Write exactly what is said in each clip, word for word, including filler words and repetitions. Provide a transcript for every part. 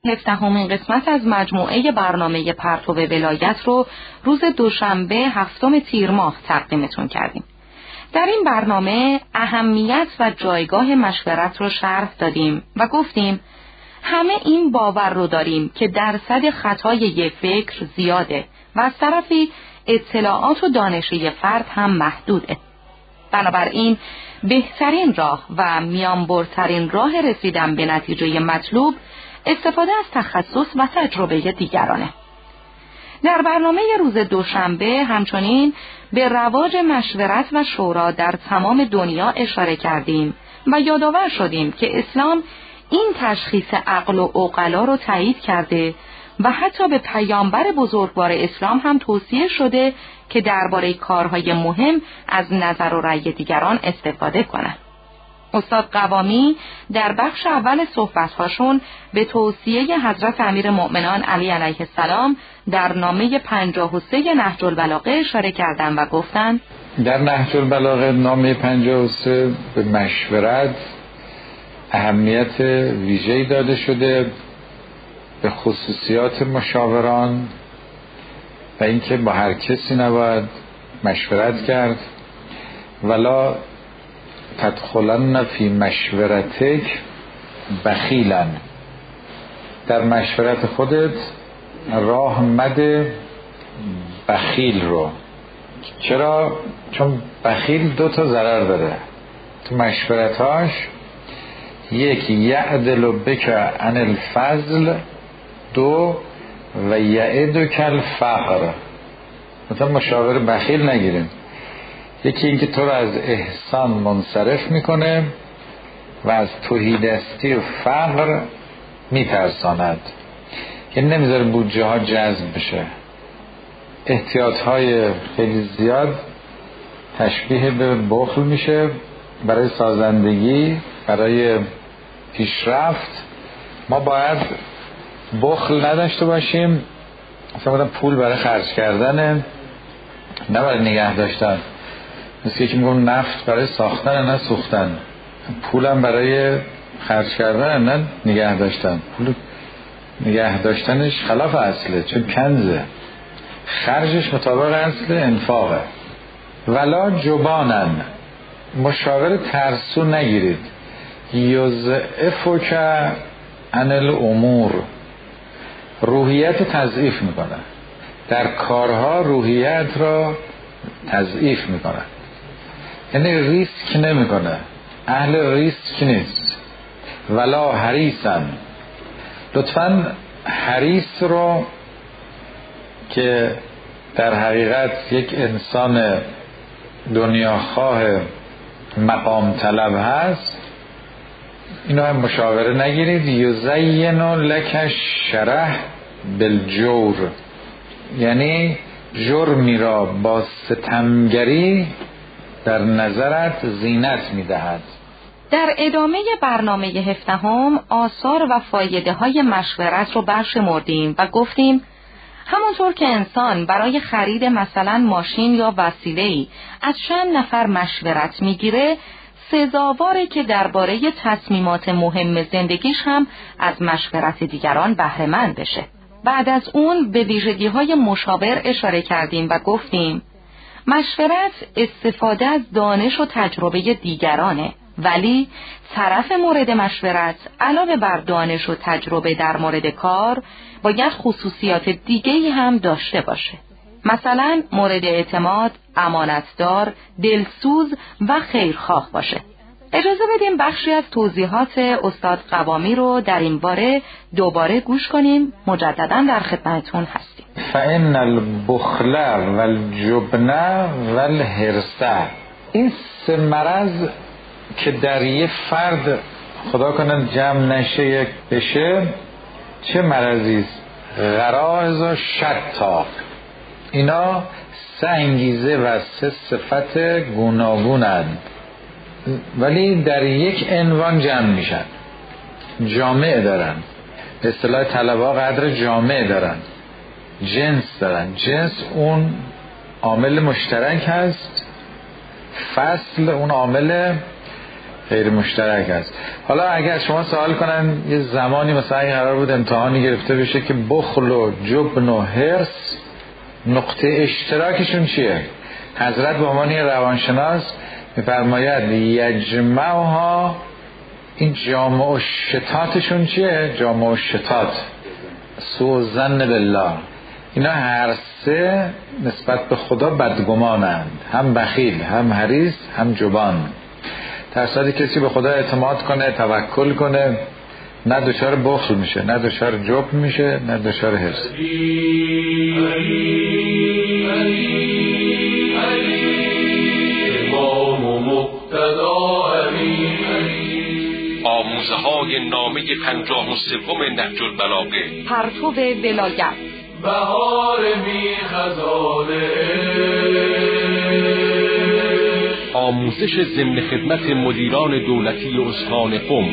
هفدهمین قسمت از مجموعه برنامه پرتو ولایت رو روز دوشنبه هفتم تیر ماه تقدیمتون کردیم. در این برنامه اهمیت و جایگاه مشورت رو شرح دادیم و گفتیم همه این باور رو داریم که درصد خطای یک فکر زیاده و از طرفی اطلاعات و دانش یک فرد هم محدوده. بنابراین بهترین راه و میانبرترین راه رسیدن به نتیجه مطلوب استفاده از تخصص و تجربه دیگرانه. در برنامه روز دوشنبه همچنین به رواج مشورت و شورا در تمام دنیا اشاره کردیم و یادآور شدیم که اسلام این تشخیص عقل و عقلا رو تایید کرده و حتی به پیامبر بزرگوار اسلام هم توصیه شده که درباره کارهای مهم از نظر و رأی دیگران استفاده کنند. استاد قوامی در بخش اول صحبت‌هاشون به توصیه حضرت امیرالمؤمنان علی علیه السلام در نامه پنجاه و سه نهج البلاغه اشاره کردند و گفتند در نهج البلاغه نامه پنجاه و سه به مشورت اهمیت ویژه‌ای داده شده، به خصوصیات مشاوران و اینکه با هر کسی نباید مشورت کرد. ولا تدخلن فی مشورتک بخیلا، در مشورت خودت راه مده بخیل رو. چرا؟ چون بخیل دو تا ضرر داره تو مشورتاش. یک، یعدل بک عن الفضل، دو و یعدک الفقر. مثلا مشاور بخیل نگیریم. یکی اینکه تو رو از احسان منصرف میکنه و از تهیدستی و فقر میترساند، یعنی نمیذاره بودجه ها جذب بشه. احتیاط های خیلی زیاد تشبیه به بخل میشه. برای سازندگی، برای پیشرفت ما باید بخل نداشته باشیم. مثلا پول برای خرج کردن، نه برای نگه داشتن. مثل یکی میگم نفت برای ساختن نه سوختن، پولم برای خرج کردن نه نگه داشتن. پول نگه داشتنش خلاف اصله، چون کنزه، خرجش مطابق اصل انفاقه. ولا جبانن، مشاور ترسو نگیرید. یضعفک عن الامور، روحیت تضعیف میکنه. در کارها روحیت را تضعیف میکنه، یعنی ریسک نمیکنه، اهل ریسک نیست. ولا حریصن، لطفاً حریص رو که در حقیقت یک انسان دنیاخواه مقام طلب هست، اینو هم مشاوره نگیرید. یزین لک شرح بالجور، یعنی جرمی را با ستمگری در نظرت زینت میدهد. در ادامه برنامه هفدهم آثار و فایده های مشورت رو برشمردیم و گفتیم همونطور که انسان برای خرید مثلا ماشین یا وسیله‌ای از چند نفر مشورت میگیره، سزاواره که درباره تصمیمات مهم زندگیش هم از مشورت دیگران بهره مند بشه. بعد از اون به ویژگی‌های مشاور اشاره کردیم و گفتیم مشورت استفاده از دانش و تجربه دیگرانه، ولی طرف مورد مشورت علاوه بر دانش و تجربه در مورد کار باید خصوصیات دیگه‌ای هم داشته باشه. مثلا مورد اعتماد، امانتدار، دلسوز و خیرخواه باشه. اجازه بدیم بخشی از توضیحات استاد قوامی رو در این باره دوباره گوش کنیم. مجددا در خدمتتون هستیم. فإن البخل والجبن والحرص، این سه مرض که در یه فرد خدا کنه جمع نشه یک بشه، چه مرضی است؟ غرائز و شتا. اینا سه انگیزه و سه صفت گوناگونند، ولی در یک عنوان جمع میشن، جامع دارن. به اصطلاح طلبا قدر جامع دارن، جنس دارن. جنس اون عامل مشترک هست، فصل اون عامل غیر مشترک است. حالا اگر شما سوال کنن یه زمانی مثلا این قرار بود امتحانی گرفته بشه که بخل و جبن و حرص نقطه اشتراکشون چیه، حضرت به عنوان روانشناس میفرماید یجمعها، این جامع و شتاتشون چیه؟ جامع و شتات سوء ظن بالله، اینا هر سه نسبت به خدا بدگمانند، هم بخیل، هم حریص، هم جبان. در صورتی کسی به خدا اعتماد کنه، توکل کنه، نه دچار بخل میشه، نه دچار جبن میشه، نه دچار حرص. آموزه های نامه پنجاه و سوم نهج البلاغه، پرتو ولایت، بهار بی خزانه، آموزش ضمن خدمت مدیران دولتی استان قم،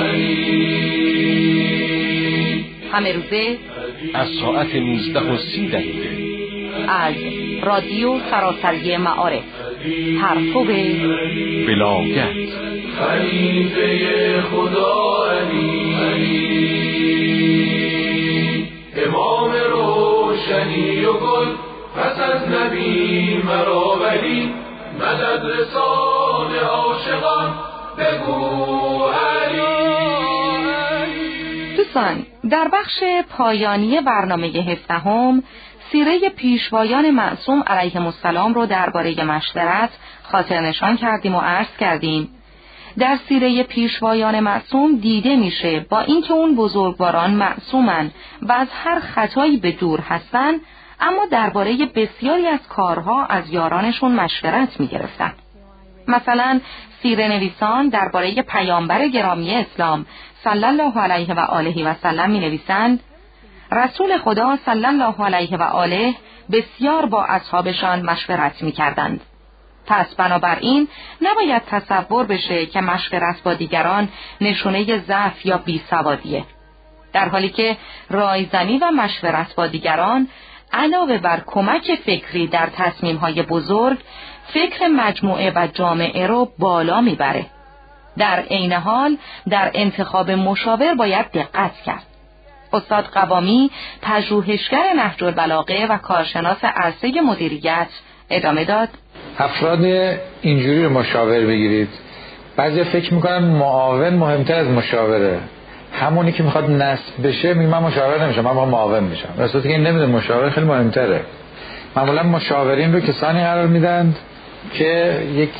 همه روزه از ساعت نوزده و سی دقیقه از رادیو سراسری معارف، پرتو ولایت. خلیفه خدا علی، امام روشنی و گل، پس از نبی مرا ولی، مدد رسان عاشقان بگو علی. دوستان، در بخش پایانی برنامه هفدهم سیره پیشوایان معصوم علیهم السلام رو درباره مشورت خاطر نشان کردیم و عرض کردیم. در سیره پیشوایان معصوم دیده میشه با اینکه اون بزرگواران معصومن و از هر خطایی به دور هستن، اما درباره بسیاری از کارها از یارانشون مشورت میگرفتن. مثلا سیره نویسان درباره پیامبر گرامی اسلام صلی الله علیه و آله و سلم می نویسند: رسول خدا صلی الله علیه و آله بسیار با اصحابشان مشورت می کردند. پس بنابراین نباید تصور بشه که مشورت با دیگران نشونه ضعف یا بیسوادیه، در حالی که رایزنی و مشورت با دیگران علاوه بر کمک فکری در تصمیم‌های بزرگ، فکر مجموعه و جامعه رو بالا میبره. در عین حال در انتخاب مشاور باید دقت کرد. استاد قوامی، پژوهشگر نهج البلاغه و کارشناس عرصه مدیریت، ادامه داد: افراد اینجوری رو مشاور بگیرید. بعضی فکر میکنن معاون مهمتر از مشاوره. همونی که میخواد نصب بشه میگه من مشاور نمیشم، من با معاون میشم. در صورتی که این نمیدونه مشاور خیلی مهمتره. معمولا مشاورین رو کسانی قرار میدن که یک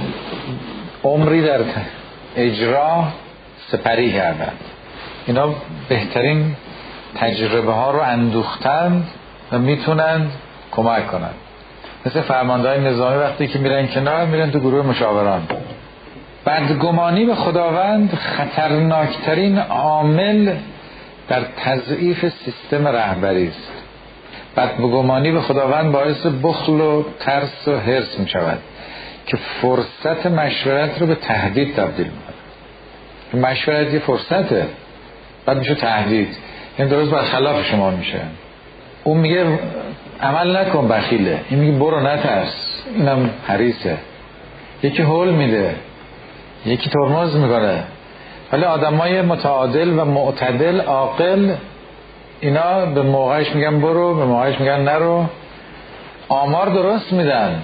عمری در اجرا سپری کردن. اینا بهترین تجربه ها رو اندوختند و میتونن کمک کنن. مثل فرمانده‌های نظامی وقتی که میرن کنار، میرن تو گروه مشاوران. بدگمانی به خداوند خطرناکترین عامل در تضعیف سیستم رهبری است. بدگمانی به خداوند باعث بخل و ترس و حرص می شود که فرصت مشورت رو به تهدید تبدیل می‌کنه. مشورت یه فرصته، بعد میشه تهدید. این درست برخلاف شما میشه. اون میگه عمل نکن، بخیله. این میگه برو نترس، اینم حریصه. یکی هول میده، یکی ترمز میکنه. ولی آدمای متعادل و معتدل عاقل اینا به موقعش میگن برو، به موقعش میگن نرو. آمار درست میدن،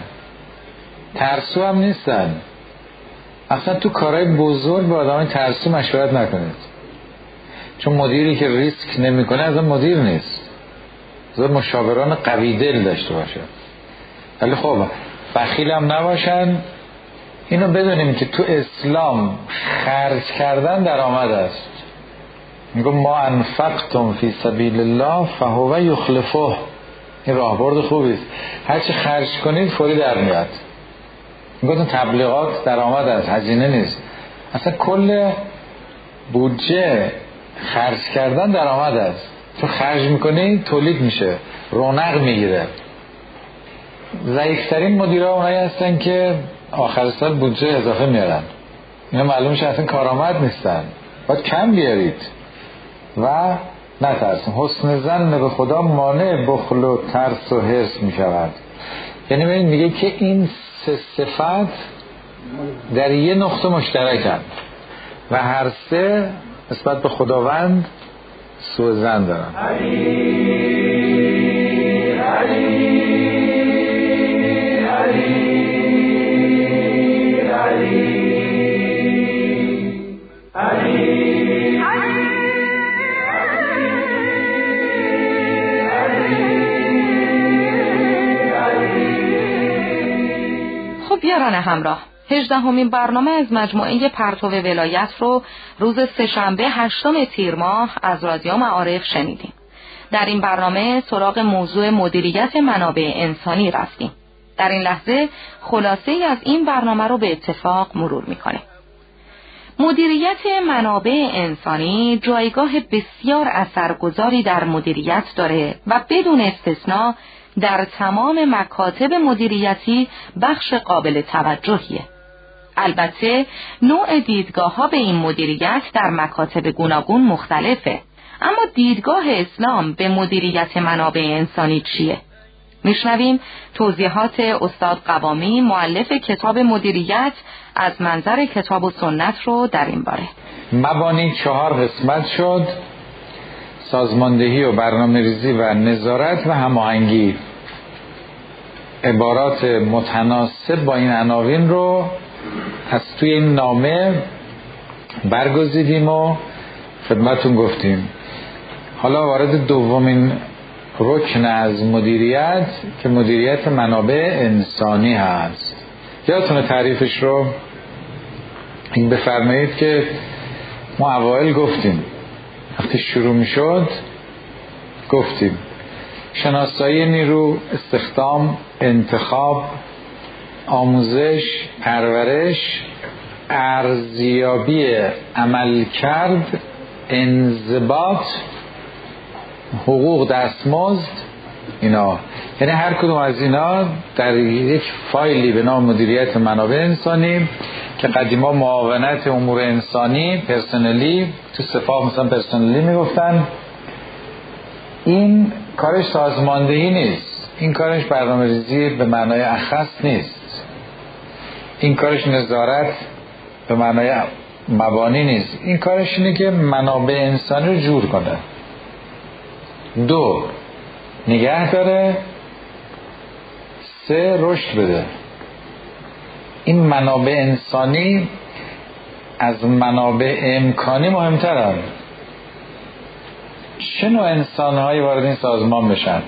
ترسو هم نیستن. اصلا تو کارهای بزرگ با آدمای ترسو مشورت نکنید، چون مدیری که ریسک نمیکنه اصلا مدیر نیست. زور مشاوران قوی دل داشته باشه. ولی خب بخیل هم نباشن. اینو بدونیم که تو اسلام خرج کردن درآمد است. میگه ما انفقتم فی سبیل الله فهو یخلفه. این راهبرد خوبی است. هر چی خرج کنید فوری در میاد. میگه تبلیغات درآمد است، هزینه نیست. اصلا کل بودجه خرج کردن درآمد است. تو خرج میکنی تولید میشه، رونق میگیره. ضعیفترین مدیرها اونایی هستن که آخر سال بودجه اضافه میارن. اینا معلوم شه اصلا کارآمد نیستن. باید کم بیارید و نترسیم. حسن ظن به خدا مانع بخل و ترس و حرص میشود. یعنی ببین میگه که این سه صفت در یه نقطه مشترکن و هر سه نسبت به خداوند سوء ظن دارن. علی علی علی خب یاران همراه، هجدهمین برنامه از مجموعه پرتو ولایت رو روز سه‌شنبه هشتم تیر ماه از رادیو معارف شنیدیم. در این برنامه سراغ موضوع مدیریت منابع انسانی رفتیم. در این لحظه خلاصه ای از این برنامه رو به اتفاق مرور میکنیم. مدیریت منابع انسانی جایگاه بسیار اثرگذاری در مدیریت داره و بدون استثناء در تمام مکاتب مدیریتی بخش قابل توجهیه. البته نوع دیدگاه ها به این مدیریت در مکاتب گوناگون مختلفه، اما دیدگاه اسلام به مدیریت منابع انسانی چیه؟ میشنویم توضیحات استاد قوامی مؤلف کتاب مدیریت از منظر کتاب و سنت رو در این باره. مبانی چهار قسمت شد: سازماندهی و برنامه‌ریزی و نظارت و هماهنگی. عبارات متناسب با این عناوین رو از توی این نامه برگزیدیم و خدمتون گفتیم. حالا وارد دومین رکن از مدیریت که مدیریت منابع انسانی هست. یادتونه تعریفش رو این بفرمایید که ما اوایل گفتیم، وقتی شروع می شد گفتیم شناسایی نیرو، استخدام، انتخاب، آموزش، پرورش، ارزیابی عملکرد، انضباط، حقوق دستمزد، اینا. یعنی هر کدوم از اینا در یک فایلی به نام مدیریت منابع انسانی که قدیما معاونت امور انسانی پرسنلی تو سپاه مثلا پرسنلی میگفتن، این کارش سازماندهی نیست، این کارش برنامه‌ریزی به معنای اخص نیست، این کارش نظارت به معنای مبانی نیست، این کارش اینه که منابع انسانی رو جور کنه، دو نگه داره، سه رشد بده. این منابع انسانی از منابع امکانی مهمترن. چه نوع انسان‌هایی وارد این سازمان بشن؟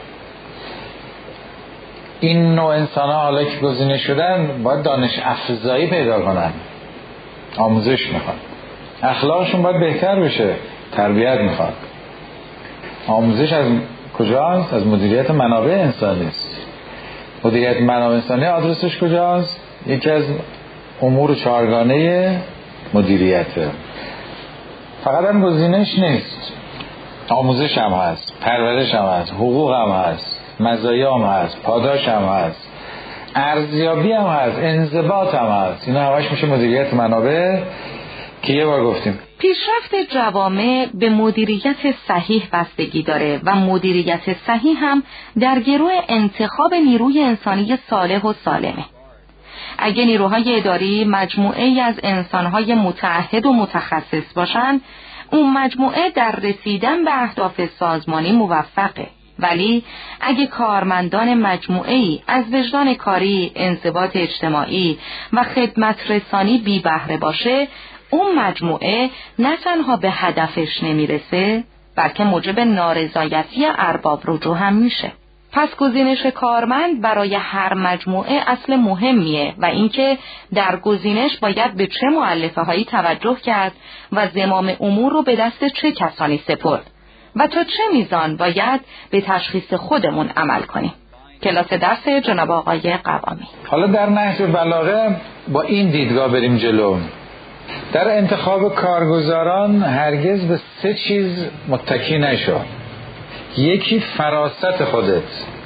این نوع انسان‌ها حالا که گزینه شدن باید دانش افزایی پیدا کنن، آموزش میخواد، اخلاقشون باید بهتر بشه، تربیت میخواد. آموزش از کجاست؟ از مدیریت منابع انسانی است. مدیریت منابع انسانی آدرسش کجاست؟ یکی از امور چهارگانه مدیریته. فقط هم گزینش نیست، آموزش هم هست، پرورش هم هست، حقوق هم هست، مزایا هم هست، پاداش هم هست، ارزیابی هم هست، انضباط هم هست. اینا همش میشه مدیریت منابع که یه بار گفتیم. پیشرفت جوامع به مدیریت صحیح بستگی داره و مدیریت صحیح هم در گروه انتخاب نیروی انسانی صالح و سالمه. اگه نیروهای اداری مجموعه ای از انسانهای متعهد و متخصص باشن، اون مجموعه در رسیدن به اهداف سازمانی موفقه. ولی اگه کارمندان مجموعه ای از وجدان کاری، انضباط اجتماعی و خدمت رسانی بی بهره باشه، اون مجموعه نه تنها به هدفش نمیرسه، بلکه موجب نارضایتی ارباب رجوع هم میشه. پس گزینش کارمند برای هر مجموعه اصل مهمیه و اینکه در گزینش باید به چه مؤلفه هایی توجه کرد و زمام امور رو به دست چه کسانی سپرد و تا چه میزان باید به تشخیص خودمون عمل کنیم. کلاس درس جناب آقای قوامی. حالا در نهج بلاغه با این دیدگاه بریم جلو. در انتخاب کارگزاران هرگز به سه چیز متکی نشو. یکی فراست خودت،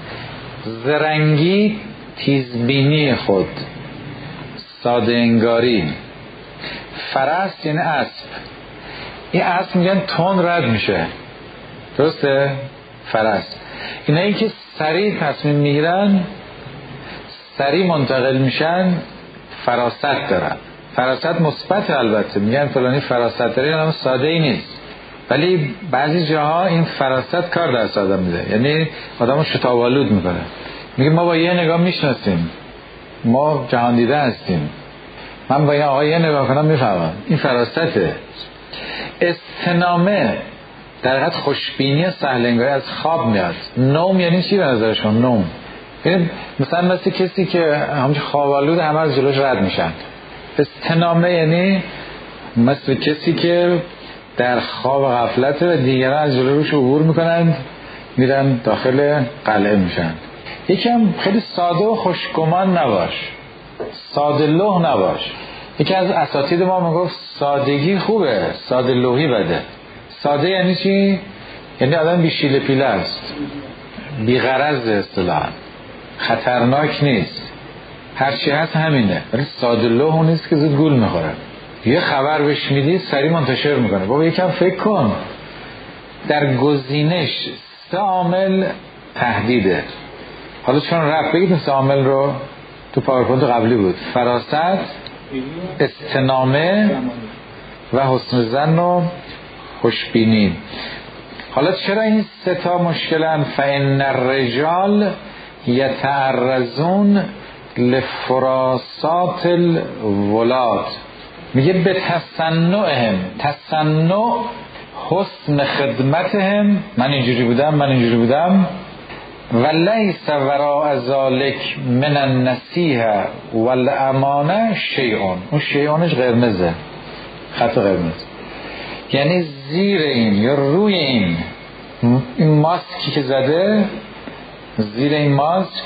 زرنگی، تیزبینی خود، ساده انگاری. فرست یعنی اسب. این اسب میگن تون رد میشه، درسته؟ فرست. اینایی که سریع تصمیم میگیرن، سریع منتقل میشن، فراست دارن. فراست مثبت، البته میگن فلانی فراست داره، یعنی ساده ای نیست، ولی بعضی جاها این فراست کار دست آدم میده، یعنی آدمو شتاب‌آلود میکنه. میگه ما با یه نگاه میشناسیم، ما جهان دیده هستیم، من با یه آقای یه نگاه کنم میفهمم. این فراسته. استنامه در حقیقت خوشبینی و سهل‌انگاری از خواب میاد. نوم یعنی چی به نظر شما؟ نوم یعنی مثلا مثل کسی که همچه خواب‌آلود همه از جلوش رد میشن. استنامه یعنی مثل کسی که در خواب غفلت و دیگران از جلوش عبور میکنند، میرن داخل قلعه میشن. یکم خیلی ساده و خوشگمان نباش، ساده لوح نباش. یکی از اساتید ما میگفت سادگی خوبه، ساده لوحی بده. ساده یعنی چی؟ یعنی آدم بی شیله پیله است، بی غرض، اصطلاحاً خطرناک نیست، هرچی هست همینه. ولی ساده لوح اون نیست که زود گول میخوره. یه خبر بهش میدی سریع منتشر میکنه. بابا یکم فکر کن. در گزینش سه عامل تهدیده. حالا چون رفت بگید سه عامل رو تو پاورپوینت قبلی بود: فراست، استنامه و حسن ظن و خوشبینی. حالا چرا این سه تا مشکلن؟ فإن الرجال یتعرضون لفراسات الولاد. میگه به تصنعهم، تصنع حسن خدمتهم، من اینجوری بودم من اینجوری بودم، و لیس وراء ذلک من النصیحه والامانه شیئون. اون شیئونش قرمزه، خط قرمز، یعنی زیر این یا روی این این ماسکی که زده، زیر این ماسک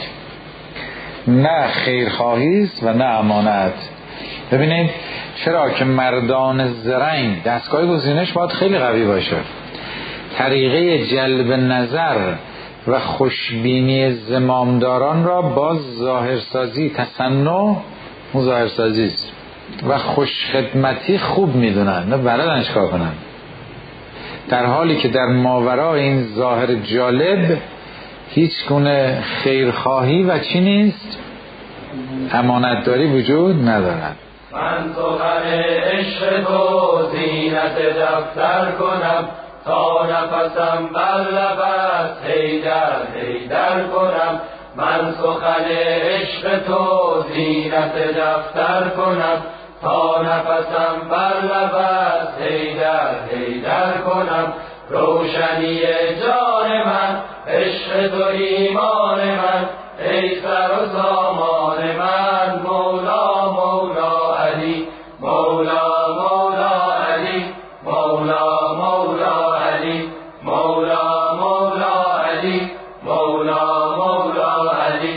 نه خیرخواهی است و نه امانت. ببینید چرا که مردان زرنگ، دستگاه گزینش باید خیلی قوی باشه. طریقه جلب نظر و خوشبینی زمامداران را با ظاهرسازی، تصنع ظاهرسازی است، و خوشخدمتی خوب میدونن، نه بلدن چیکار کنن. در حالی که در ماورای این ظاهر جالب هیچ گونه خیرخواهی و چی نیست، امانتداری وجود ندارد. من سخن عشق تو زینت دفتر کنم، تا نفسم بر لبت هیدر هیدر کنم. من سخن عشق تو زینت دفتر کنم، تا نفسم بر لبت هیدر هیدر کنم. روشنی جان من، عشق تو ایمان من، ای سر و سامان من. مولا مولا علی، مولا مولا علی، مولا مولا علی، مولا مولا علی، مولا مولا علی.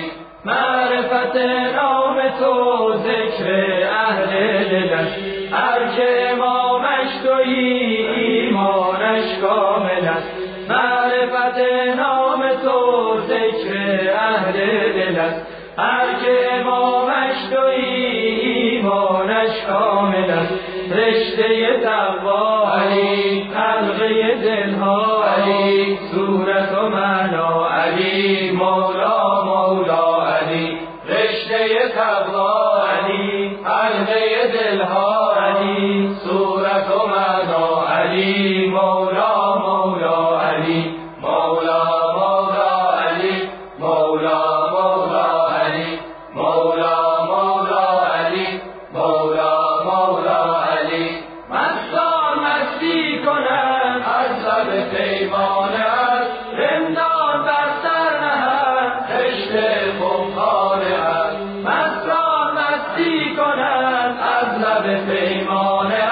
معرفت نام تو ذکر اهل دلش، هر که امامش تویی ایمانش کامل است. معرفت نام تو ذکر اهل دل است، هر که امامش تویی ایمانش کامل است. رشته تقوا علی، حلقه دلها علی، صورت و معنا علی، مولا مولا علی. رشته تقوا علی، حلقه دلها علی، صورت و معنا علی، مولا مولا علی، مولا مولا علی، مولا مولا علی، مولا مولا علی، مولا مولا علی. مستان مستی کنند از لب پیمانه، رندان بر سر نهند خشت خمخانه. مستان مستی کنند از لب پیمانه،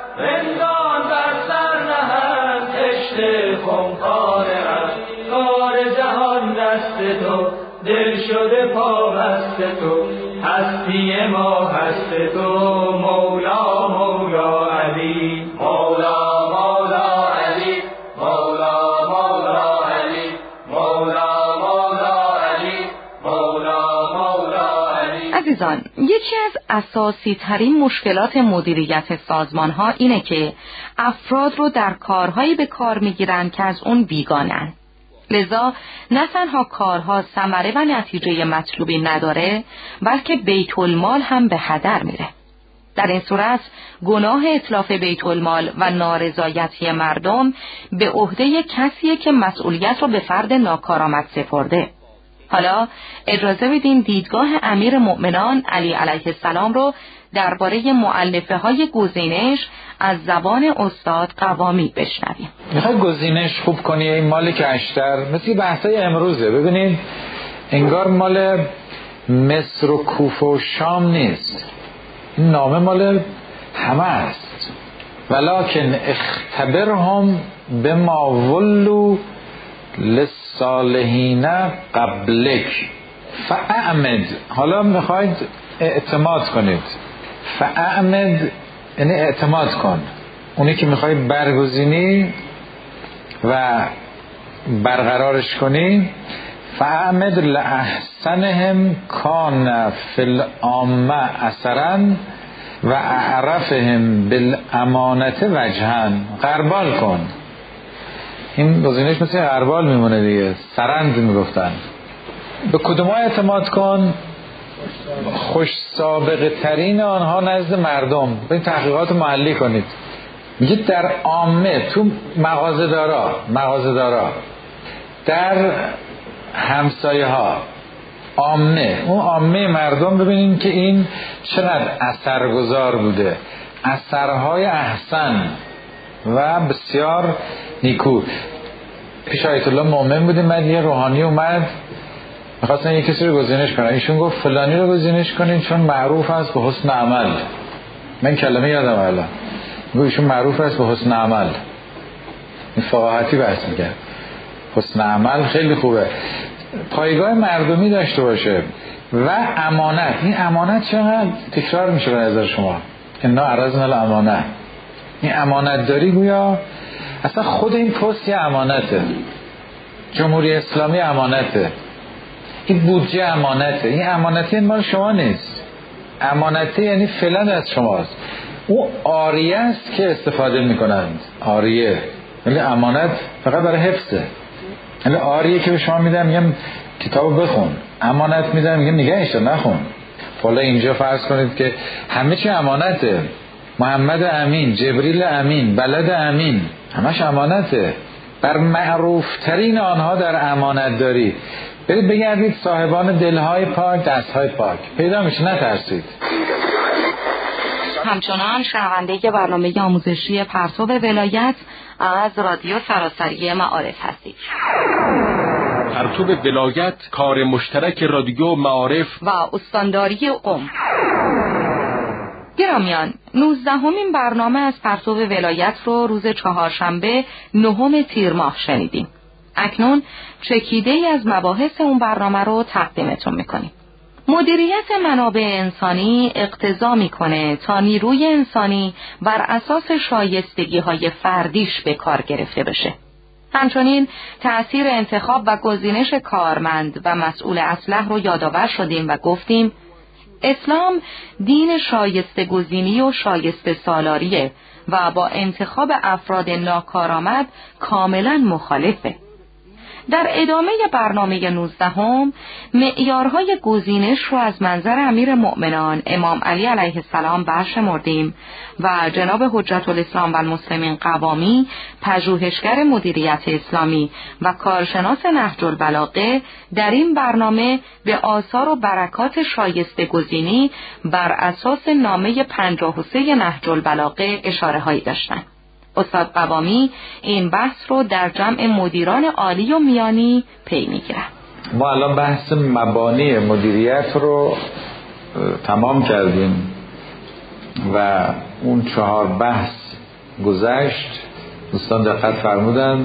رندان بر سر نهند خشت خمخانه. کار جهان دست تو، دل شده پابست تو، هستی ما هست تو. مولا مولا علی، مولا مولا علی، مولا مولا علی، مولا مولا علی، مولا مولا علی. عزیزان، یکی از اساسی ترین مشکلات مدیریت سازمان ها اینه که افراد رو در کارهایی به کار میگیرن که از اون بیگانن. لذا نه تنها کارها ثمره و نتیجه مطلوبی نداره، بلکه بیت المال هم به هدر میره. در این صورت گناه اتلاف بیت المال و نارضایتی مردم به عهده کسیه که مسئولیت رو به فرد ناکارآمد سپرده. حالا اجازه بدین دیدگاه امیر مؤمنان علی علیه السلام رو درباره مؤلفه های گزینش از زبان استاد قوامی بشنویم. میخوای گزینش خوب کنی این مالک اشتر مثل بحثای امروزه. ببینید انگار مال مصر و کوفه و شام نیست، این نامه مال همه است. ولکن اختبرهم بما ولو للصالحین قبلک فاعمد. حالا میخواید اعتماد کنید، فاعمد یعنی اعتماد کن. اونی که میخوای برگزینی و برقرارش کنی، فاعمد لأحسنهم کان فی العامه اثرا و اعرفهم بالامانت وجها. غربال کن. این گزینش مثل غربال میمونه دیگه، سرند میگفتن. به کدوم اعتماد کن؟ خوش سابقه ترین آنها نزد مردم. این تحقیقات محلی کنید. میگه در عامه، تو مغازه دارا مغازه دارا در همسایه ها، عامه، اون عامه مردم ببینین که این چقدر اثرگذار بوده، اثرهای احسن و بسیار نیکو. پیش آیت الله مومن بودیم، بعد یه روحانی اومد میخواستن یه کسی رو گزینش کنن، ایشون گفت فلانی رو گزینش کنین چون معروف است به حسن عمل. من کلمه یادم الان، گفت ایشون معروف است به حسن عمل. این فقاهتی بحث میگه، حسن عمل خیلی خوبه، پایگاه مردمی داشته باشه و امانت. این امانت چقدر تکرار میشه به نظر شما؟ انا عرضنا الامانه. این امانت داری گویا اصلا خود این پست یه امانته. جمهوری اسلامی امانته، این بودجه امانته. این امانتی این مال شما نیست. امانته یعنی فعلا از شماست. او عاریه است که استفاده میکنند. عاریه یعنی امانت فقط برای حفظه. یعنی عاریه که به شما میدم میگم کتابو بخون، امانت میدم میگم نگهش دار نخون. حالا اینجا فرض کنید که همه چی امانته. محمد امین، جبریل امین، بلد امین، همش امانته. بر معروف ترین آنها در امانت داری. برید بگردید صاحبان دلهای پاک، دستهای پاک پیدا میشه، نترسید. همچنان شنونده برنامه آموزشی پرتو ولایت از رادیو سراسری معارف هستید. پرتو ولایت کار مشترک رادیو معارف و استانداری قم. گرامیان، نوزدهمین برنامه از پرتو ولایت رو روز چهارشنبه نهم تیر ماه شنیدیم. اکنون چکیده ای از مباحث اون برنامه رو تقدیمتون میکنیم. مدیریت منابع انسانی اقتضا میکنه تا نیروی انسانی بر اساس شایستگی های فردیش به کار گرفته بشه. همچنین تأثیر انتخاب و گزینش کارمند و مسئول اصلح رو یادآور شدیم و گفتیم اسلام دین شایسته گزینی و شایسته سالاریه و با انتخاب افراد ناکارآمد کاملا مخالفه. در ادامه برنامه نوزدهم معیارهای گزینش رو از منظر امیر مؤمنان امام علی علیه السلام برشمردیم و جناب حجت الاسلام و المسلمین قوامی، پژوهشگر مدیریت اسلامی و کارشناس نهج البلاغه، در این برنامه به آثار و برکات شایسته گزینی بر اساس نامه پنجاه و سه نهج البلاغه اشاره هایی داشتند. استاد قوامی این بحث رو در جمع مدیران عالی و میانی پی میگیرن. ما الان بحث مبانی مدیریت رو تمام کردیم و اون چهار بحث گذشت. دوستان دقت فرمودن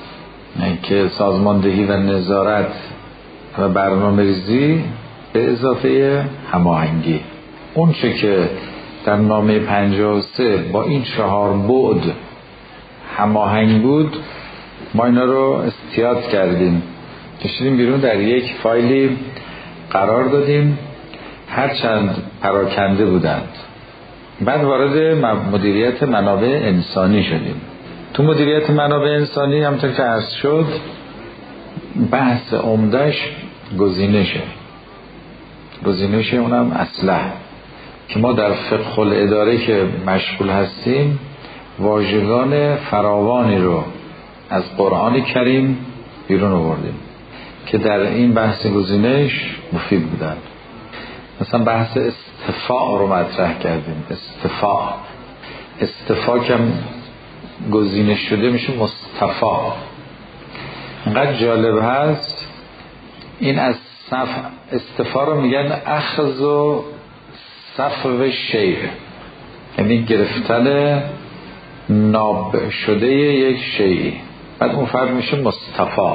که سازماندهی و نظارت و برنامه‌ریزی به اضافه هماهنگی، اون چه که در نامه پنجاه و سه با این چهار بعد هماهنگ بود، ما اینا رو استیاد کردیم، کشیدیم بیرون، در یک فایلی قرار دادیم، هرچند پراکنده بودند. بعد وارد مدیریت منابع انسانی شدیم. تو مدیریت منابع انسانی همونطور که عرض شد بحث عمدهش گزینشه، گزینش اونم اصلح که ما در فقه الاداره که مشغول هستیم واژگان فراوانی رو از قرآن کریم بیرون آوردیم که در این بحث گزینش مفید بودن. مثلا بحث استفاء رو مطرح کردیم. استفاء استفاء که گزینش شده میشه مصطفا. اینقدر جالب هست این. از صف استفاء رو میگن اخذ و صفو شیء، یعنی گرفتن ناب شده یک شیء، بعد اون فرد میشه مصطفا.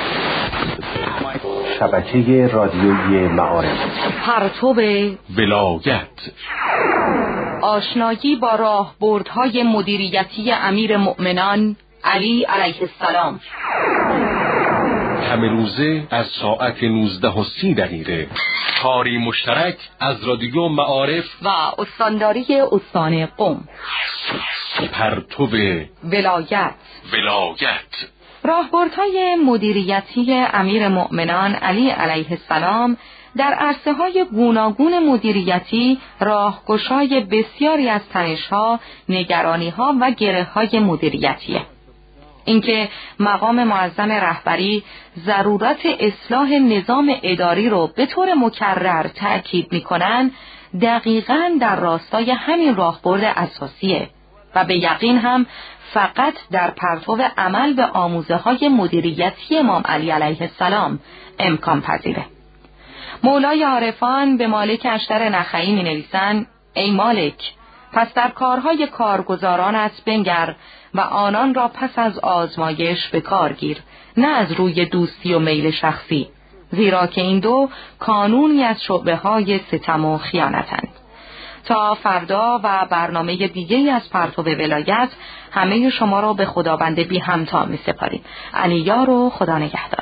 شبکه رادیویی معارف، پرتو ولایت، آشنایی با راهبردهای مدیریتی امیر مؤمنان علی علیه السلام. همه روزه از ساعت نوزده و سی دقیقه. کاری مشترک از رادیو معارف و استانداری استان قم. پرتو ولایت. ولایت، راهبردهای مدیریتی امیر مؤمنان علی علیه السلام در عرصه‌های گوناگون مدیریتی راهگشای بسیاری از تنش‌ها، نگرانی‌ها و گره‌های مدیریتیه. اینکه مقام معظم رهبری ضرورت اصلاح نظام اداری رو به طور مکرر تأکید می‌کنند، دقیقاً در راستای همین راهبرد اساسیه و به یقین هم فقط در پرتو عمل به آموزه‌های مدیریتی امام علی علیه السلام امکان پذیره. مولای عارفان به مالک اشتر نخعی می نویسند: ای مالک، پس در کارهای کارگزارانت بنگر و آنان را پس از آزمایش به کار گیر، نه از روی دوستی و میل شخصی، زیرا که این دو کانونی از شعبه‌های ستم و خیانتند. تا فردا و برنامه دیگه‌ای از پرتو ولایت همه شما را به خداوند بی همتا می سپاریم. علی یار و خدا نگهدار.